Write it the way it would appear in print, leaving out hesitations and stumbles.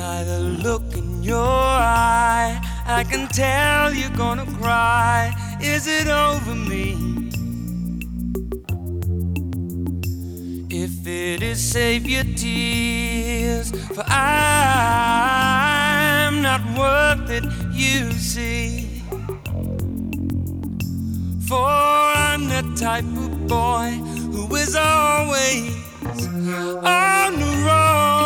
By the look in your eye, I can tell you're gonna cry. Is it over me? If it is, save your tears, for I'm not worth it, you see. For I'm the type of boy who is always on the road.